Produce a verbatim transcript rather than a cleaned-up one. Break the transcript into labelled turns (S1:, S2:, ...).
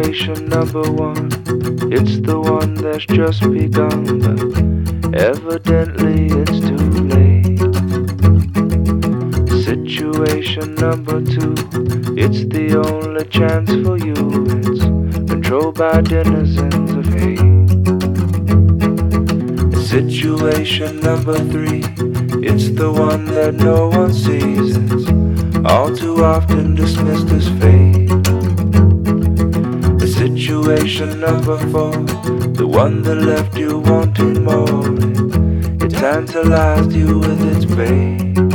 S1: Situation number one, it's the one that's just begun, but evidently it's too late. Situation number two, it's the only chance for you. It's controlled by denizens of hate. Situation number three, it's the one that no one sees. It's all too often dismissed as fate. Situation number four, the one that left you wanting more. It, it tantalized you with its bait.